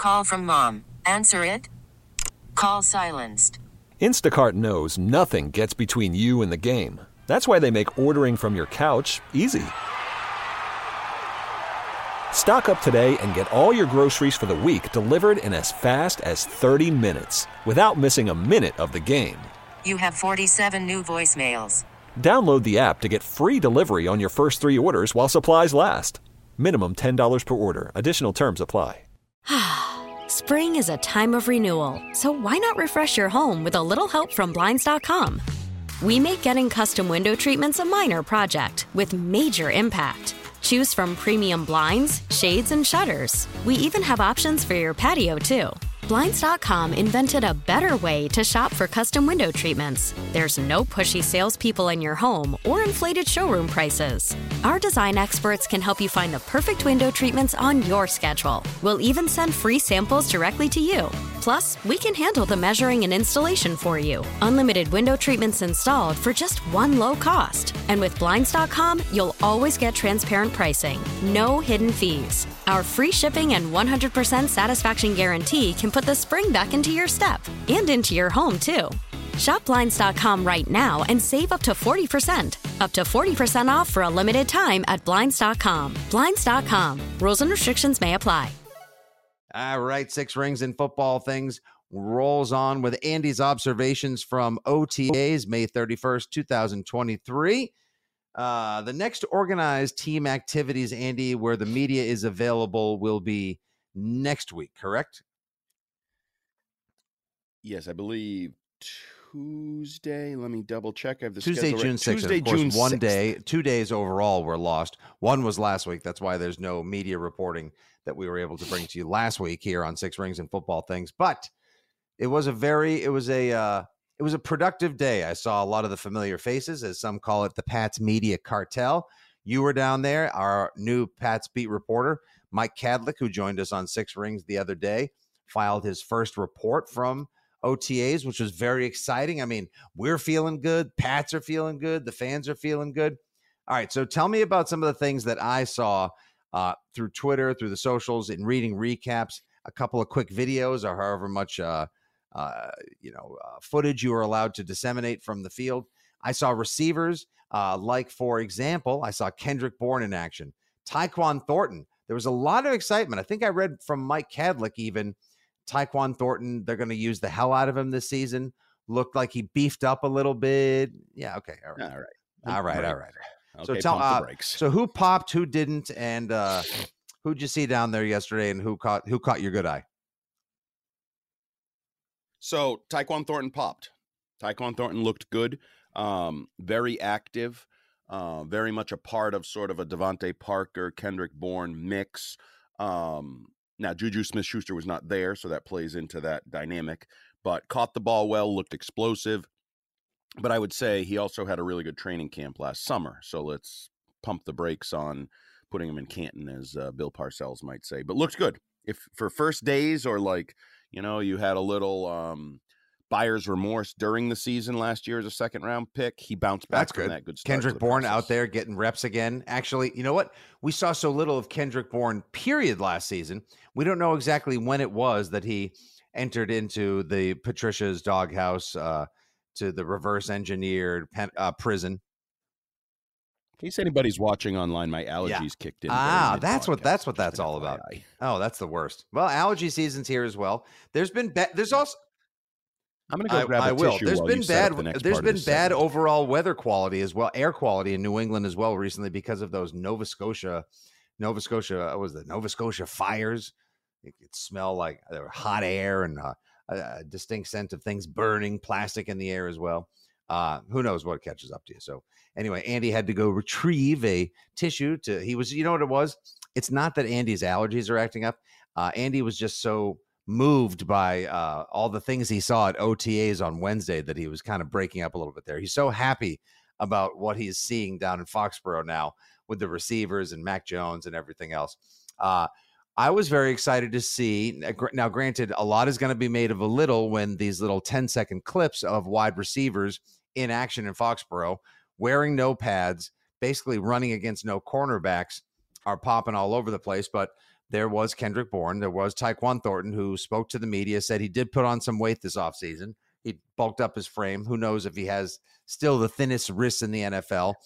Call from mom. Answer it. Call silenced. Instacart knows nothing gets between you and the game. That's why they make ordering from your couch easy. Stock up today and get all your groceries for the week delivered in as fast as 30 minutes without missing a minute of the game. You have 47 new voicemails. Download the app to get free delivery on your first 3 orders while supplies last. Minimum $10 per order. Additional terms apply. Spring is a time of renewal, so why not refresh your home with a little help from Blinds.com? We make getting custom window treatments a minor project with major impact. Choose from premium blinds, shades, and shutters. We even have options for your patio, too. Blinds.com invented a better way to shop for custom window treatments. There's no pushy salespeople in your home or inflated showroom prices. Our design experts can help you find the perfect window treatments on your schedule. We'll even send free samples directly to you. Plus, we can handle the measuring and installation for you. Unlimited window treatments installed for just one low cost. And with Blinds.com, you'll always get transparent pricing. No hidden fees. Our free shipping and 100% satisfaction guarantee can put the spring back into your step and into your home, too. Shop Blinds.com right now and save up to 40%. Up to 40% off for a limited time at Blinds.com. Blinds.com. Rules and restrictions may apply. All right, Six Rings and Football Things rolls on with Andy's observations from OTAs, May 31st, 2023. The next organized team activities, Andy, where the media is available, will be next week, correct? Yes, I believe Tuesday. Let me double check. I have the Tuesday, schedule June right. 6th. Tuesday, of course, June 1 6th. day, 2 days overall were lost. One was last week. That's why there's no media reporting that we were able to bring to you last week here on Six Rings and Football Things. But it was a productive day. I saw a lot of the familiar faces, as some call it, the Pats Media Cartel. You were down there. Our new Pats beat reporter, Mike Kadlick, who joined us on Six Rings the other day, filed his first report from OTAs, which was very exciting. I mean, we're feeling good. Pats are feeling good. The fans are feeling good. All right, so tell me about some of the things that I saw through Twitter, through the socials, in reading recaps, a couple of quick videos, or however much footage you were allowed to disseminate from the field. I saw receivers like, for example, I saw Kendrick Bourne in action. Tyquan Thornton. There was a lot of excitement. I think I read from Mike Kadlick even, Tyquan Thornton, they're going to use the hell out of him this season. Looked like he beefed up a little bit. Yeah, okay. All right. Okay, so so who popped, who didn't, and who'd you see down there yesterday, and who caught your good eye? So Tyquan Thornton popped. Tyquan Thornton looked good, very active, very much a part of sort of a Devontae Parker, Kendrick Bourne mix. Now, Juju Smith-Schuster was not there, so that plays into that dynamic, but caught the ball well, looked explosive. But I would say he also had a really good training camp last summer, so let's pump the brakes on putting him in Canton, as Bill Parcells might say. But looked good. If for first days, or you had a little buyer's remorse during the season last year as a second-round pick, he bounced back from that good start. Kendrick Bourne out there getting reps again. Actually, you know what? We saw so little of Kendrick Bourne, period, last season. We don't know exactly when it was that he entered into the Patricia's doghouse, to the reverse engineered prison. In case anybody's watching online, my allergies kicked in. That's what that's all about. Oh, that's the worst. Well, allergy season's here as well. There's also. I'm going to go grab a tissue. There's been bad overall weather quality as well, air quality in New England as well recently because of those Nova Scotia fires. It could smell like hot air and a distinct scent of things burning, plastic in the air as well. Who knows what catches up to you. So anyway, Andy had to go retrieve a tissue you know what it was? It's not that Andy's allergies are acting up. Andy was just so moved by all the things he saw at OTAs on Wednesday that he was kind of breaking up a little bit there. He's so happy about what he's seeing down in Foxborough now with the receivers and Mac Jones and everything else. I was very excited to see. Now, granted, a lot is going to be made of a little when these little 10-second clips of wide receivers in action in Foxborough, wearing no pads, basically running against no cornerbacks, are popping all over the place. But there was Kendrick Bourne. There was Tyquan Thornton, who spoke to the media, said he did put on some weight this offseason. He bulked up his frame. Who knows if he has still the thinnest wrists in the NFL.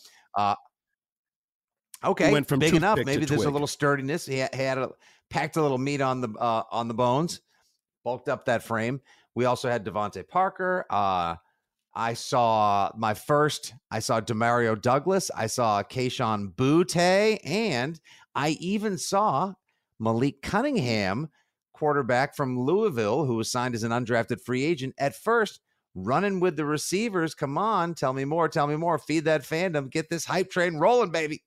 Okay, went from big enough. toothpick to Maybe there's a twig. little sturdiness. He had packed a little meat on the bones, bulked up that frame. We also had Devontae Parker. I saw Demario Douglas. I saw Kayshon Boutte, and I even saw Malik Cunningham, quarterback from Louisville, who was signed as an undrafted free agent at first, running with the receivers. Come on, tell me more. Feed that fandom. Get this hype train rolling, baby.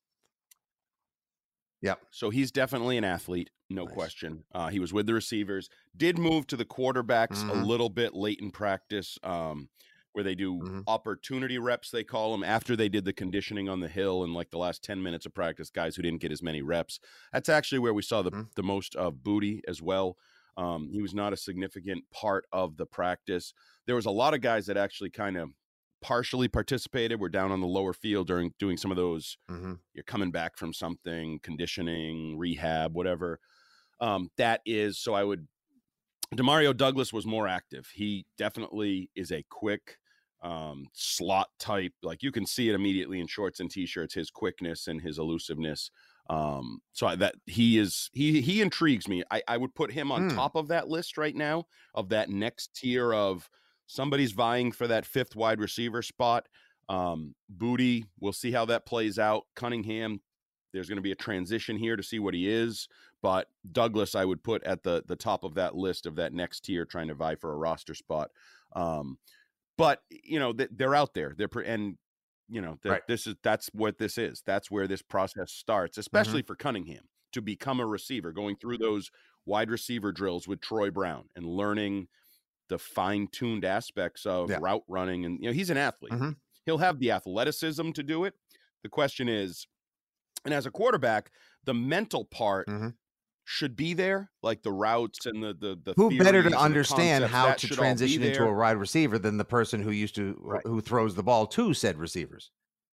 Yep. So he's definitely an athlete, no Nice. question. He was with the receivers, did move to the quarterbacks a Mhm. little bit late in practice, where they do Mhm. opportunity reps, they call them, after they did the conditioning on the hill in like the last 10 minutes of practice, guys who didn't get as many reps. That's actually where we saw Mhm. the most of Booty as well. He was not a significant part of the practice. There was a lot of guys that actually kind of partially participated. We're down on the lower field during doing some of those. Mhm. You're coming back from something, conditioning, rehab, whatever. That is, so I would, Demario Douglas was more active. He definitely is a quick slot type. Like you can see it immediately in shorts and t-shirts, his quickness and his elusiveness. That he intrigues me. I would put him on top of that list right now, of that next tier of somebody's vying for that fifth wide receiver spot. Booty, we'll see how that plays out. Cunningham, there's going to be a transition here to see what he is, but Douglas I would put at the top of that list of that next tier, trying to vie for a roster spot. But you know, they're out there. And you know, Right. that's what this is. That's where this process starts, especially for Cunningham to become a receiver, going through those wide receiver drills with Troy Brown and learning the fine-tuned aspects of route running. And, you know, he's an athlete. Mhm. He'll have the athleticism to do it. The question is, and as a quarterback, the mental part should be there, like the routes and the Who better theories and to the understand concepts, how that to should all be transition into there. a wide receiver than the person who used to who throws the ball to said receivers?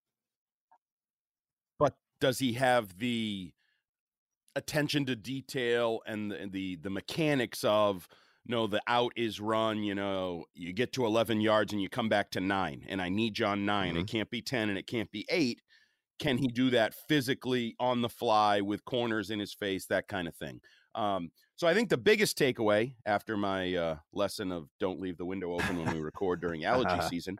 But does he have the attention to detail and the mechanics of, no, the out is run, you know, you get to 11 yards and you come back to 9, and I need you on 9. It can't be 10 and it can't be 8. Can he do that physically on the fly with corners in his face, that kind of thing? So I think the biggest takeaway after my lesson of don't leave the window open when we record during allergy season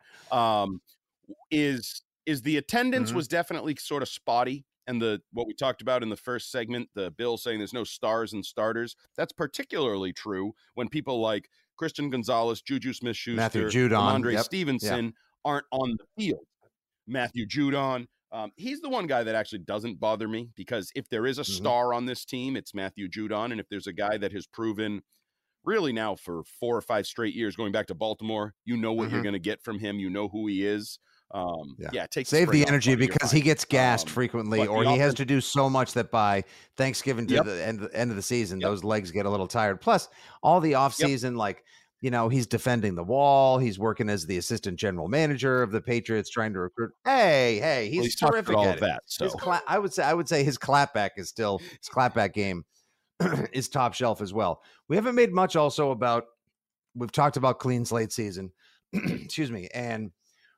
is the attendance was definitely sort of spotty. And what we talked about in the first segment, the Bill saying there's no stars and starters, that's particularly true when people like Christian Gonzalez, Juju Smith-Schuster, Matthew Judon, Ramondre Stevenson aren't on the field. Matthew Judon. He's the one guy that actually doesn't bother me, because if there is a star on this team, it's Matthew Judon. And if there's a guy that has proven really now for 4 or 5 straight years, going back to Baltimore, you know what you're going to get from him. You know who he is. Save the energy, because he gets gassed frequently, or he has to do so much that by Thanksgiving to the end of the season, those legs get a little tired. Plus all the off season, like, you know, he's defending the wall. He's working as the assistant general manager of the Patriots, trying to recruit. Hey, he's terrific all at of that. So I would say his clapback is still his clapback game is top shelf as well. We haven't made much also about, we've talked about clean slate season, excuse me. And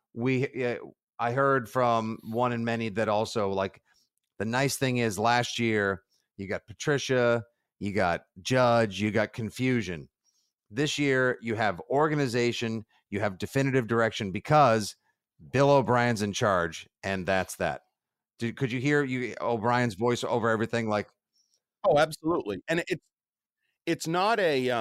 I heard from one and many that also, like, the nice thing is last year you got Patricia, you got Judge, you got confusion. This year you have organization, you have definitive direction, because Bill O'Brien's in charge, and that's that. Could you hear O'Brien's voice over everything? Like, oh, absolutely. And it's not a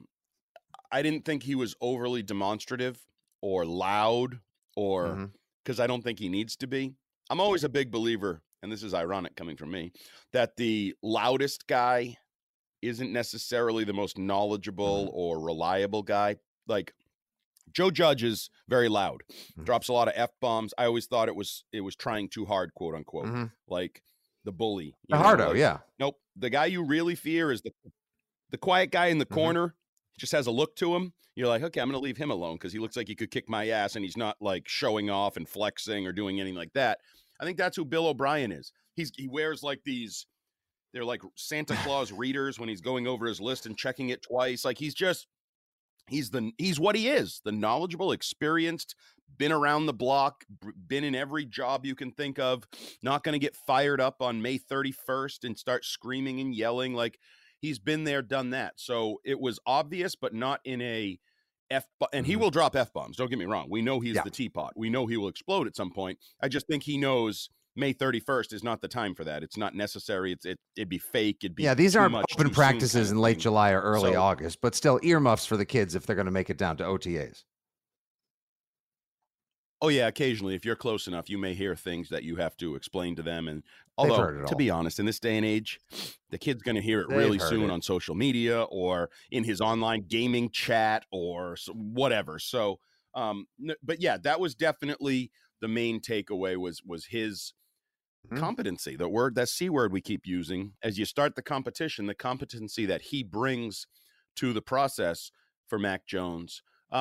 I didn't think he was overly demonstrative or loud, or because I don't think he needs to be. I'm always a big believer, and this is ironic coming from me, that the loudest guy isn't necessarily the most knowledgeable or reliable guy. Like Joe Judge is very loud, drops a lot of F-bombs. I always thought it was trying too hard, quote unquote, like the bully. Hardo, yeah. Nope. The guy you really fear is the quiet guy in the corner. He just has a look to him. You're like, okay, I'm going to leave him alone because he looks like he could kick my ass, and he's not like showing off and flexing or doing anything like that. I think that's who Bill O'Brien is. He wears like these They're like Santa Claus readers when he's going over his list and checking it twice. Like he's what he is, the knowledgeable, experienced, been around the block, been in every job you can think of, not going to get fired up on May 31st and start screaming and yelling. Like he's been there, done that. So it was obvious, but not in a and he will drop F-bombs. Don't get me wrong. We know he's the teapot. We know he will explode at some point. I just think he knows May 31st is not the time for that. It's not necessary. It'd be fake. It'd be these aren't open practices in late July or early August, but still earmuffs for the kids if they're going to make it down to OTAs. Oh yeah, occasionally if you're close enough, you may hear things that you have to explain to them. And although, to be honest, in this day and age, the kid's going to hear it really soon on social media or in his online gaming chat or whatever. So, but yeah, that was definitely the main takeaway was his competency. That C word we keep using as you start the competition, the competency that he brings to the process for Mac Jones.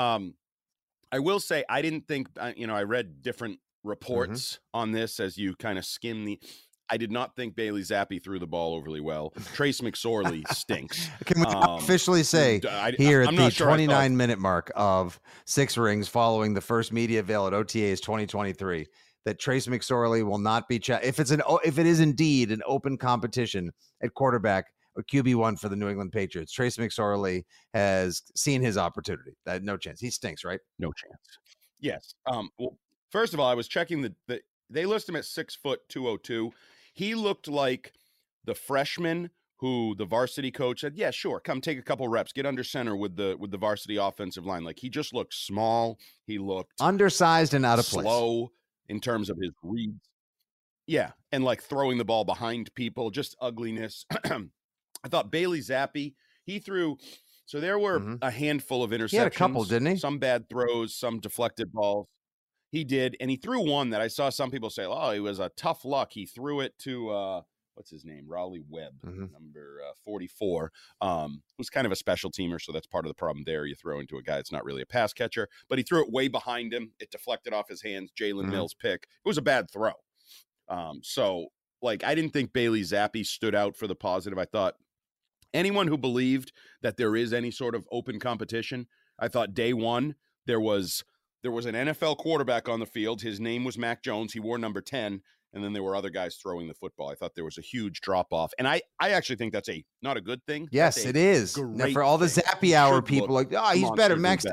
I will say, I didn't think, I read different reports on this as you kind of skim I did not think Bailey Zappi threw the ball overly well. Trace McSorley stinks. Can we officially say here at the 29-minute mark of Six Rings following the first media avail at OTAs 2023 that Trace McSorley will not be if it is indeed an open competition at quarterback or QB1 for the New England Patriots, Trace McSorley has seen his opportunity. No chance. He stinks, right? No chance. Yes. Well, first of all, I was checking they list him at 6 foot 202. He looked like the freshman who the varsity coach said, yeah, sure, come take a couple reps, get under center with the varsity offensive line. Like he just looked small. He looked undersized and out of place. Slow in terms of his reads. Yeah. And like throwing the ball behind people, just ugliness. I thought Bailey Zappi, he threw. So there were a handful of interceptions. He had a couple, didn't he? Some bad throws, some deflected balls. He did. And he threw one that I saw some people say, oh, it was a tough luck. He threw it to, what's his name? Raleigh Webb, number 44. It was kind of a special teamer. So that's part of the problem there. You throw into a guy that's not really a pass catcher. But he threw it way behind him. It deflected off his hands. Jalen Mills pick. It was a bad throw. So, like, I didn't think Bailey Zappi stood out for the positive. I thought, anyone who believed that there is any sort of open competition, I thought day one, there was an NFL quarterback on the field. His name was Mac Jones. He wore number 10, and then there were other guys throwing the football. I thought there was a huge drop-off. And I actually think that's not a good thing. Yes, it is. Now, for all the Zappy Hour people, he's better. Max,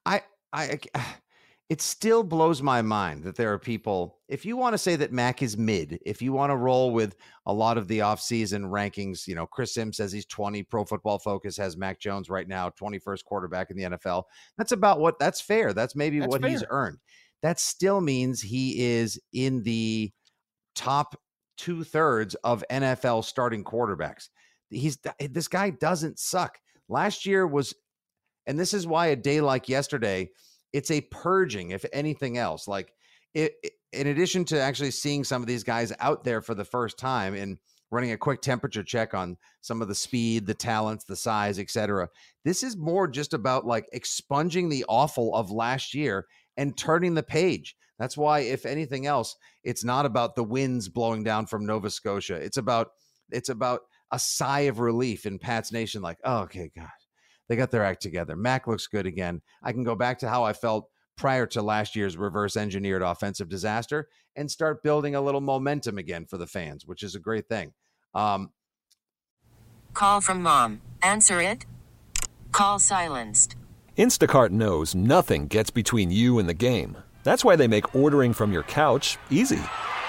it still blows my mind that there are people, if you want to say that Mac is mid, if you want to roll with a lot of the offseason rankings, Chris Sims says he's 20, Pro Football Focus has Mac Jones right now, 21st quarterback in the NFL. That's fair. That's maybe what he's earned. That still means he is in the top 2/3 of NFL starting quarterbacks. This guy doesn't suck. Last year and this is why a day like yesterday, it's a purging, if anything else. Like in addition to actually seeing some of these guys out there for the first time and running a quick temperature check on some of the speed, the talents, the size, etc. This is more just about like expunging the awful of last year and turning the page. That's why, if anything else, it's not about the winds blowing down from Nova Scotia. It's about a sigh of relief in Pats Nation. Like, oh, okay, God. They got their act together. Mac looks good again. I can go back to how I felt prior to last year's reverse-engineered offensive disaster and start building a little momentum again for the fans, which is a great thing. Call from mom. Answer it. Call silenced. Instacart knows nothing gets between you and the game. That's why they make ordering from your couch easy.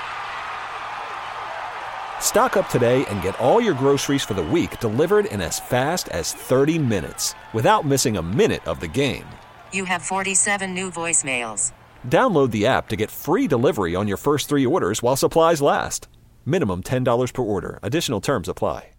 Stock up today and get all your groceries for the week delivered in as fast as 30 minutes without missing a minute of the game. You have 47 new voicemails. Download the app to get free delivery on your first 3 orders while supplies last. Minimum $10 per order. Additional terms apply.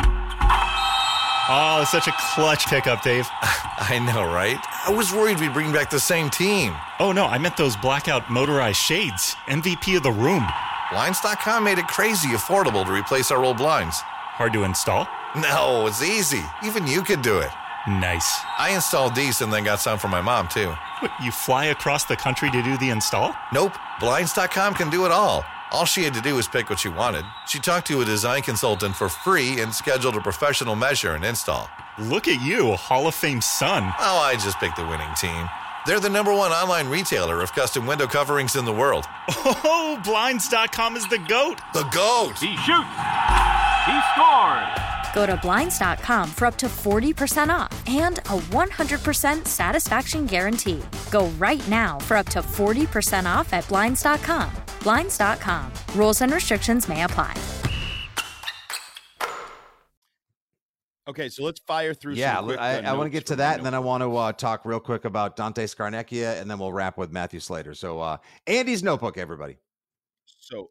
Oh, it's such a clutch pickup, Dave. I know, right? I was worried we'd bring back the same team. Oh, no, I meant those blackout motorized shades. MVP of the room. Blinds.com made it crazy affordable to replace our old blinds. Hard to install? No, it's easy. Even you could do it. Nice. I installed these and then got some for my mom, too. What, you fly across the country to do the install? Nope. Blinds.com can do it all. All she had to do was pick what she wanted. She talked to a design consultant for free and scheduled a professional measure and install. Look at you, Hall of Fame son. Oh, I just picked the winning team. They're the #1 online retailer of custom window coverings in the world. Oh, Blinds.com is the GOAT. The GOAT! He shoots. He scores. Go to Blinds.com for up to 40% off and a 100% satisfaction guarantee. Go right now for up to 40% off at Blinds.com. Blinds.com. Rules and restrictions may apply. Okay, so let's fire through. Yeah, some quick, I want to get to from that, and then I want to talk real quick about Dante Scarnecchia, and then we'll wrap with Matthew Slater. So Andy's notebook, everybody. So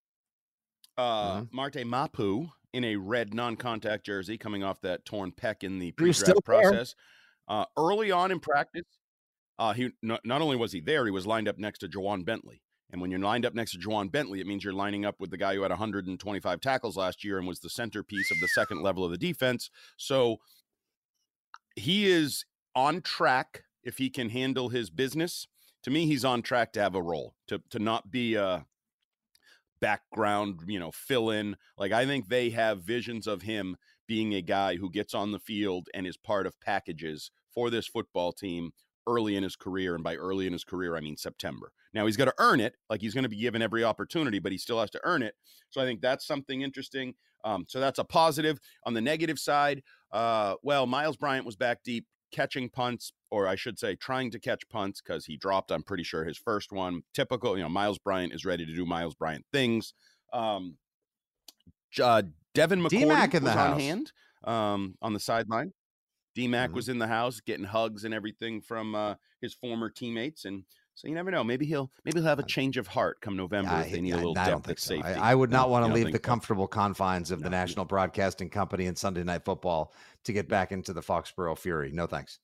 Marte Mapu in a red non-contact jersey coming off that torn pec in the pre-draft process. Early on in practice, he not only was he there, he was lined up next to Jawan Bentley. And when you're lined up next to Jawan Bentley, it means you're lining up with the guy who had 125 tackles last year and was the centerpiece of the second level of the defense. So he is on track if he can handle his business. To me, he's on track to have a role, to not be a background, fill in. Like, I think they have visions of him being a guy who gets on the field and is part of packages for this football team early in his career. And by early in his career, I mean September. Now, he's got to earn it. Like, he's going to be given every opportunity, but he still has to earn it. So I think that's something interesting. So that's a positive. On the negative side, Miles Bryant was back deep catching punts, or I should say trying to catch punts, because he dropped, I'm pretty sure, his first one. Typical, Miles Bryant is ready to do Miles Bryant things. Devin McCourty was on hand on the sideline. D-Mac was in the house getting hugs and everything from his former teammates. And so you never know. Maybe he'll have a change of heart come November if they need a little depth at safety. I would not want to leave the comfortable confines of the National Broadcasting Company and Sunday Night Football to get back into the Foxborough Fury. No thanks.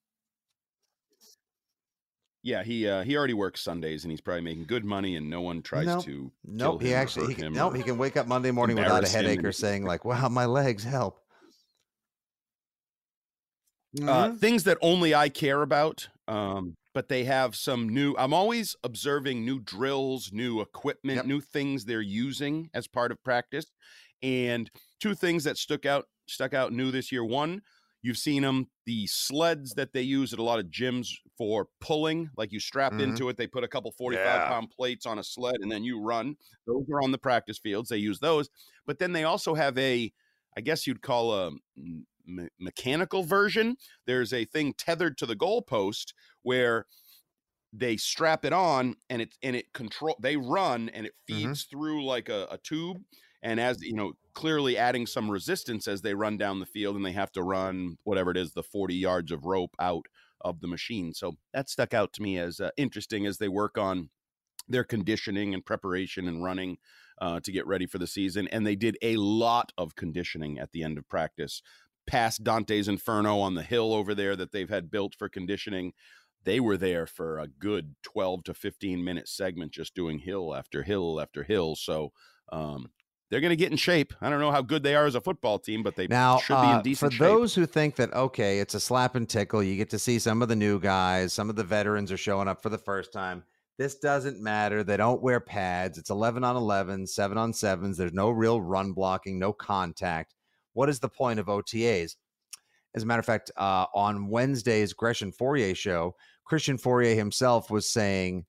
Yeah, he already works Sundays and he's probably making good money, and no one tries to. Nope, he can wake up Monday morning without a headache or saying like, "Wow, my legs help." Things that only I care about, but they have some new. I'm always observing new drills, new equipment, new things they're using as part of practice. And two things that stuck out new this year. One, you've seen them, the sleds that they use at a lot of gyms for pulling, like you strap into it. They put a couple 45-pound plates on a sled and then you run. Those are on the practice fields. They use those. But then they also have I guess you'd call a mechanical version. There's a thing tethered to the goalpost where they strap it on and they run and it feeds through like a tube. And as clearly adding some resistance as they run down the field, and they have to run whatever it is, the 40 yards of rope out of the machine. So that stuck out to me as interesting as they work on their conditioning and preparation and running to get ready for the season. And they did a lot of conditioning at the end of practice. Past Dante's Inferno on the hill over there that they've had built for conditioning. They were there for a good 12 to 15 minute segment, just doing hill after hill after hill. So they're going to get in shape. I don't know how good they are as a football team, but they should be in decent shape. For those who think that, okay, it's a slap and tickle, you get to see some of the new guys, some of the veterans are showing up for the first time. This doesn't matter. They don't wear pads. It's 11 on 11, 7 on 7s. There's no real run blocking, no contact. What is the point of OTAs? As a matter of fact, on Wednesday's Gresham Fourier show, Christian Fourier himself was saying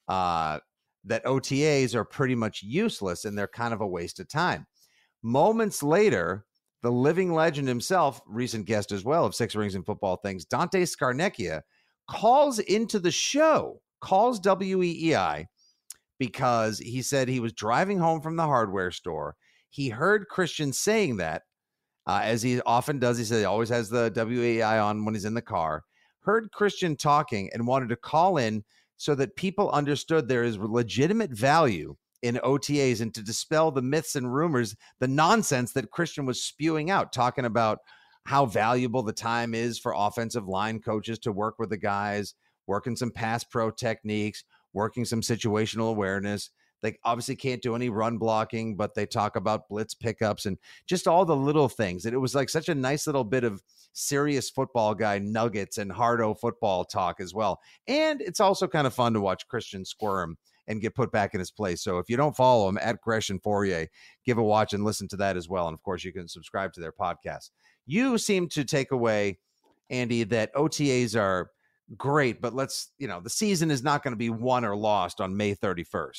that OTAs are pretty much useless and they're kind of a waste of time. Moments later, the living legend himself, recent guest as well of Six Rings and Football Things, Dante Scarnecchia, calls into the show, calls WEEI, because he said he was driving home from the hardware store. He heard Christian saying that, as he often does. He said he always has the WEEI on when he's in the car. Heard Christian talking and wanted to call in so that people understood there is legitimate value in OTAs, and to dispel the myths and rumors, the nonsense that Christian was spewing out, talking about how valuable the time is for offensive line coaches to work with the guys, working some pass pro techniques, working some situational awareness. They obviously can't do any run blocking, but they talk about blitz pickups and just all the little things. And it was like such a nice little bit of serious football guy nuggets and hardo football talk as well. And it's also kind of fun to watch Christian squirm and get put back in his place. So if you don't follow him at Gresh and Fourier, give a watch and listen to that as well. And of course, you can subscribe to their podcast. You seem to take away, Andy, that OTAs are great, but the season is not going to be won or lost on May 31st.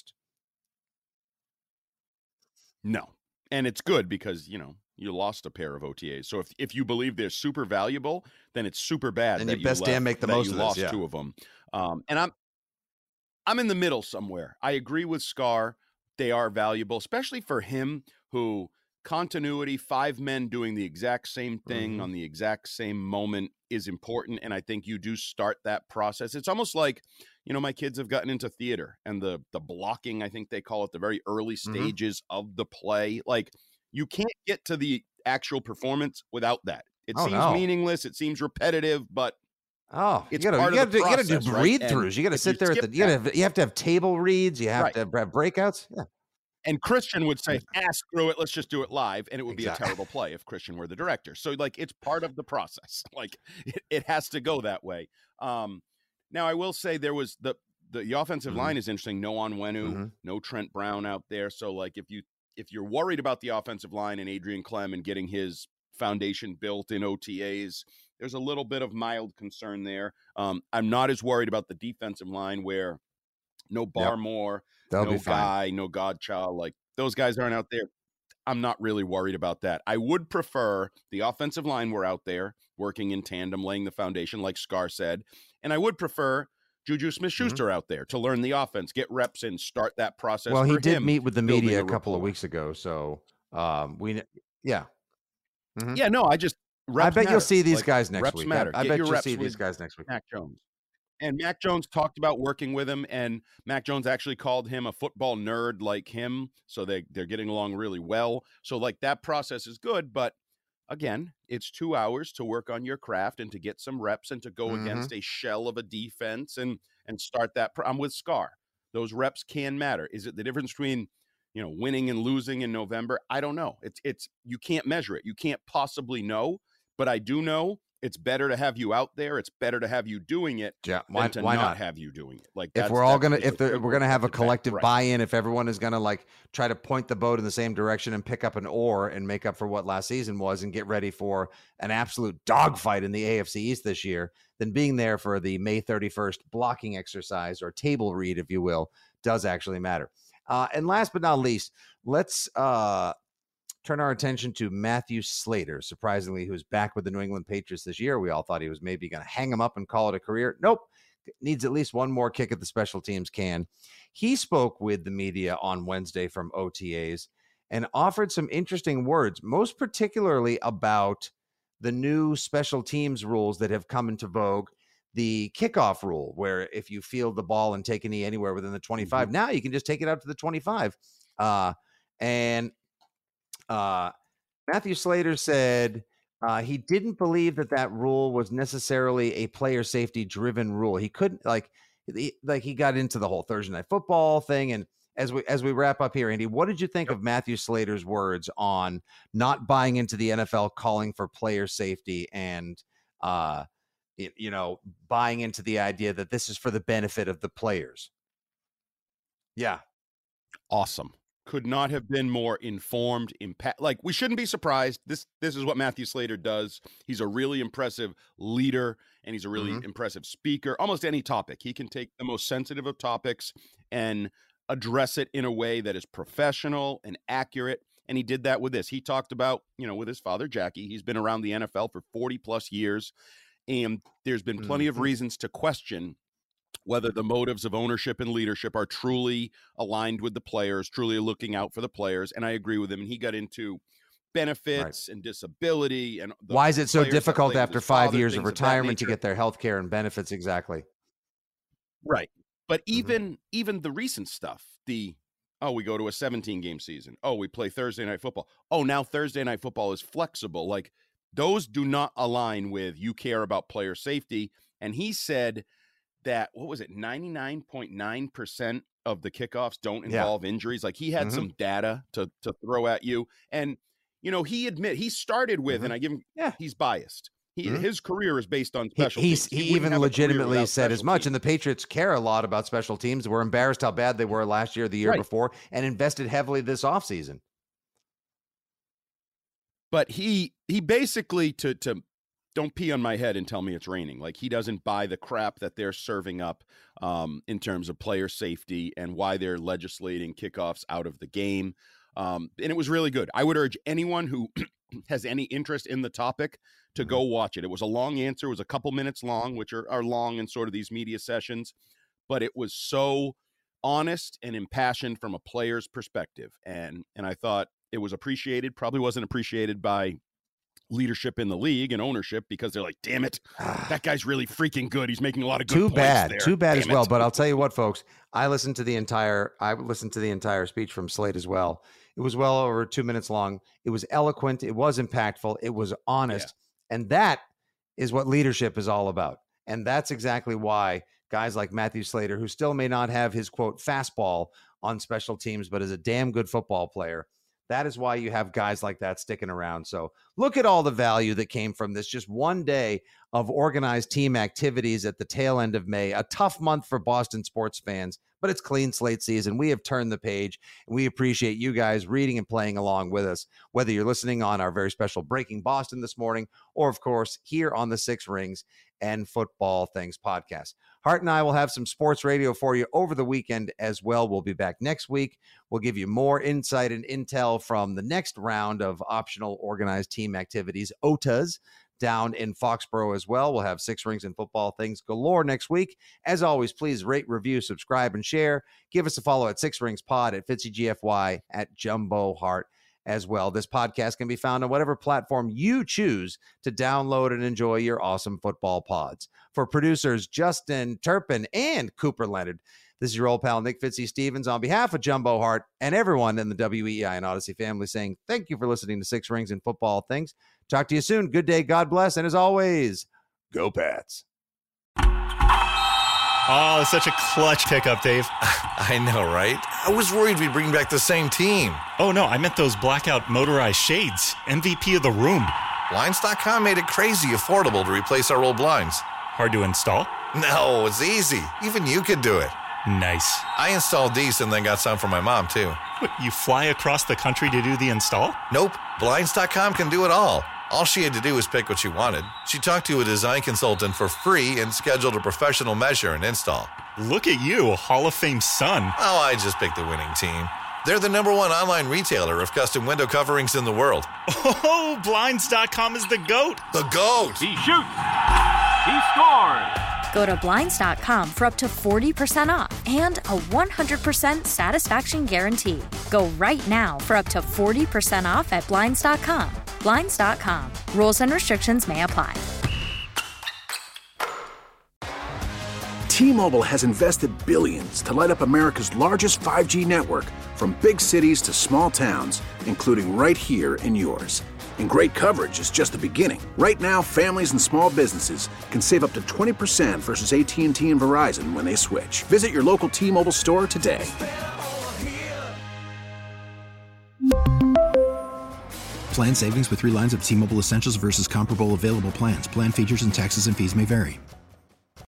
No. And it's good because, you lost a pair of OTAs. So if you believe they're super valuable, then it's super bad and that you best damn make the most of this. Lost two of them. And I'm in the middle somewhere. I agree with Scar. They are valuable, especially for him, who continuity, 5 men doing the exact same thing on the exact same moment is important. And I think you do start that process. It's almost like, my kids have gotten into theater and the blocking, I think they call it, the very early stages of the play. Like, you can't get to the actual performance without that. It seems meaningless. It seems repetitive, but it's you got to do read throughs. You got to sit there you have to have table reads. You have to have breakouts. Yeah. And Christian would say, screw it, let's just do it live. And it would be a terrible play if Christian were the director. So, it's part of the process. It has to go that way. Now, I will say there was the offensive line is interesting. No Onwenu, no Trent Brown out there. So, if you're worried about the offensive line and Adrian Clem and getting his foundation built in OTAs, there's a little bit of mild concern there. I'm not as worried about the defensive line where no Barmore, no Guy, no Godchild, those guys aren't out there. I'm not really worried about that. I would prefer the offensive line were out there working in tandem, laying the foundation, like Scar said. And I would prefer Juju Smith-Schuster out there to learn the offense, get reps in, start that process. Well, he did meet with the media a couple of weeks ago. So I bet you'll see these guys next week. I bet you'll see these guys next week. Mac Jones. And Mac Jones talked about working with him, and Mac Jones actually called him a football nerd like him. So they're getting along really well. So that process is good, but again, it's 2 hours to work on your craft and to get some reps and to go against a shell of a defense and start that. I'm with Scar. Those reps can matter. Is it the difference between, winning and losing in November? I don't know. It's you can't measure it. You can't possibly know, but I do know it's better to have you out there. It's better to have you doing it than to not have you doing it. If we're all gonna, we're gonna have a collective buy-in, if everyone is gonna try to point the boat in the same direction and pick up an oar and make up for what last season was and get ready for an absolute dogfight in the AFC East this year, then being there for the May 31st blocking exercise or table read, if you will, does actually matter. And last but not least, let's turn our attention to Matthew Slater, surprisingly, who's back with the New England Patriots this year. We all thought he was maybe going to hang him up and call it a career. Nope. Needs at least one more kick at the special teams can. He spoke with the media on Wednesday from OTAs and offered some interesting words, most particularly about the new special teams rules that have come into vogue. The kickoff rule, where if you field the ball and take a knee anywhere within the 25, now you can just take it out to the 25. Matthew Slater said he didn't believe that rule was necessarily a player safety driven rule. He couldn't he got into the whole Thursday Night Football thing. And as we wrap up here, Andy, what did you think of Matthew Slater's words on not buying into the NFL calling for player safety and buying into the idea that this is for the benefit of the players? Yeah. Awesome. Could not have been more informed, we shouldn't be surprised. This is what Matthew Slater does. He's a really impressive leader, and he's a really impressive speaker. Almost any topic. He can take the most sensitive of topics and address it in a way that is professional and accurate. And he did that with this. He talked about, with his father, Jackie. He's been around the NFL for 40 plus years. And there's been plenty of reasons to question whether the motives of ownership and leadership are truly aligned with the players, truly looking out for the players. And I agree with him. And he got into benefits and disability. And why is it so difficult after 5 years of retirement to get their health care and benefits? Exactly. Right. But even the recent stuff, we go to a 17-game season. Oh, we play Thursday Night Football. Oh, now Thursday Night Football is flexible. Those do not align with you care about player safety. And he said that, 99.9% of the kickoffs don't involve injuries. He had some data to throw at you. And, he started with, and I give him, he's biased. His career is based on special He teams. even wouldn't have a career legitimately without said as special much. teams. And the Patriots care a lot about special teams. We're embarrassed how bad they were last year, the year Right. before, and invested heavily this offseason. But he basically to don't pee on my head and tell me it's raining. Like, he doesn't buy the crap that they're serving up in terms of player safety and why they're legislating kickoffs out of the game. And it was really good. I would urge anyone who has any interest in the topic to go watch it. It was a long answer. It was a couple minutes long, which are long in sort of these media sessions. But it was so honest and impassioned from a player's perspective. And I thought it was appreciated. Probably wasn't appreciated by leadership in the league and ownership, because they're like, damn it, that guy's really freaking good. He's making a lot of good points there. Too bad as Damn well. it. But I'll tell you what, folks, I listened to the entire speech from Slate as well. It was well over 2 minutes long. It was eloquent. It was impactful. It was honest. And that is what leadership is all about. And that's exactly why guys like Matthew Slater, who still may not have his, quote, fastball on special teams, but is a damn good football player, that is why you have guys like that sticking around. So look at all the value that came from this. Just one day of organized team activities at the tail end of May, a tough month for Boston sports fans, but it's clean slate season. We have turned the page, and we appreciate you guys reading and playing along with us, whether you're listening on our very special Breaking Boston this morning, or of course, here on the Six Rings and Football Things podcast. Hart and I will have some sports radio for you over the weekend as well. We'll be back next week. We'll give you more insight and intel from the next round of optional organized team activities, OTAs, down in Foxborough as well. We'll have Six Rings and Football Things galore next week. As always, please rate, review, subscribe, and share. Give us a follow at Six Rings Pod, at FitzyGFY, at Jumbo Hart as well. This podcast can be found on whatever platform you choose to download and enjoy your awesome football pods. For producers Justin Turpin and Cooper Leonard, this is your old pal Nick Fitzy Stevens on behalf of Jumbo Hart and everyone in the WEEI and Odyssey family saying thank you for listening to Six Rings and Football Things. Talk to you soon. Good day. God bless. And as always, go Pats. Oh, such a clutch pickup, Dave. I know, right? I was worried we'd bring back the same team. Oh, no, I meant those blackout motorized shades. MVP of the room. Blinds.com made it crazy affordable to replace our old blinds. Hard to install? No, it's easy. Even you could do it. Nice. I installed these and then got some for my mom, too. What, you fly across the country to do the install? Nope. Blinds.com can do it all. All she had to do was pick what she wanted. She talked to a design consultant for free and scheduled a professional measure and install. Look at you, a Hall of Fame son. Oh, I just picked the winning team. They're the #1 online retailer of custom window coverings in the world. Oh, Blinds.com is the GOAT. The GOAT! He shoots. He scores. Go to Blinds.com for up to 40% off and a 100% satisfaction guarantee. Go right now for up to 40% off at Blinds.com. Blinds.com. Rules and restrictions may apply. T-Mobile has invested billions to light up America's largest 5G network, from big cities to small towns, including right here in yours. And great coverage is just the beginning. Right now, families and small businesses can save up to 20% versus AT&T and Verizon when they switch. Visit your local T-Mobile store today. Plan savings with 3 lines of T-Mobile Essentials versus comparable available plans. Plan features and taxes and fees may vary.